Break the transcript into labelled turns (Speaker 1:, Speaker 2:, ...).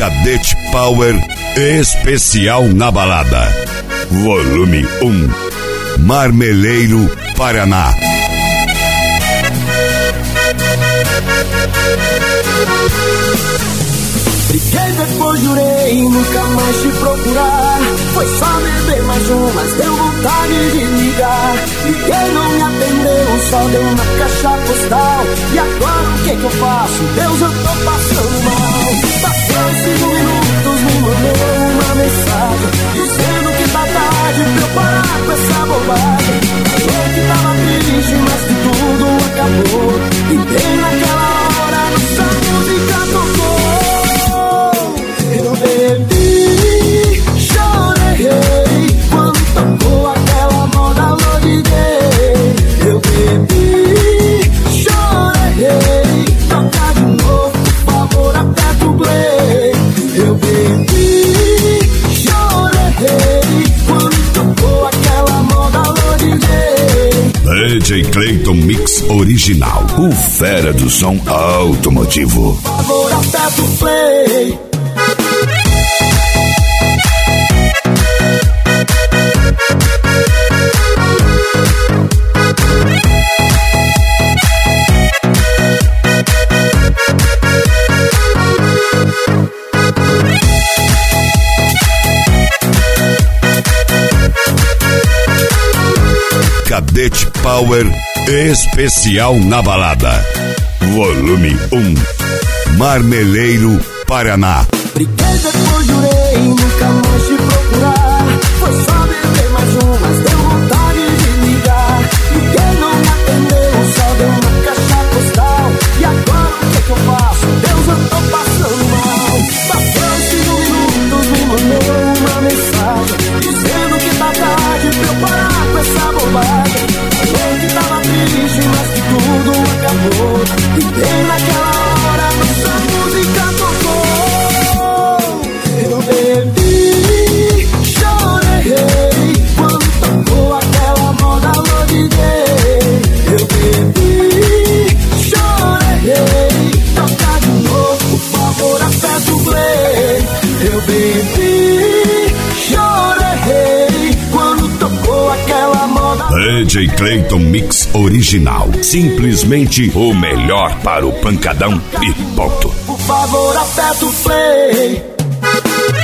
Speaker 1: Cadete Power especial na balada. Volume 1. Marmeleiro, Paraná.
Speaker 2: Briguei, depois jurei nunca mais te procurar. Foi só beber mais mas deu vontade de ligar. Liguei, não me atendeu, só deu na caixa postal. E agora o que eu faço? Deus, eu tô passando mal. Passou 5 minutos, me mandou uma mensagem dizendo que tá tarde pra eu parar com essa bobagem. Falou que tava triste, mas que tudo acabou. E bem naquela hora nossa música tocou. Eu bebi, chorei quando tocou aquela moda Lodiguei. Eu bebi, chorei, toca de novo, por favor, aperta o play. Eu bebi, chorei quando tocou aquela moda Lodiguei.
Speaker 1: DJ Clayton Mix Original, o fera do som automotivo.
Speaker 2: Por favor, aperta o play.
Speaker 1: Cadete Power especial na balada. Volume 1. Marmeleiro, Paraná.
Speaker 2: Briguei, depois jurei nunca mais te procurar. Foi só beber mais mas deu vontade de ligar. Liguei, não me atendeu, só deu na caixa postal. E agora o que eu faço? Deus, eu tô passando mal. Passou 5 minutos, me mandou uma mensagem dizendo que tá tarde pra eu parar com essa bobagem. Falou que tava triste, mas que tudo acabou. E bem naquela hora nossa música tocou. Eu bebi, chorei quando tocou aquela moda Lodiguei. Eu bebi, chorei, toca de novo, por favor, aperta o play. Eu bebi, chorei quando tocou aquela moda.
Speaker 1: DJ Clayton Mix Original, simplesmente o melhor para o pancadão e ponto.
Speaker 2: Por favor, aperta o play.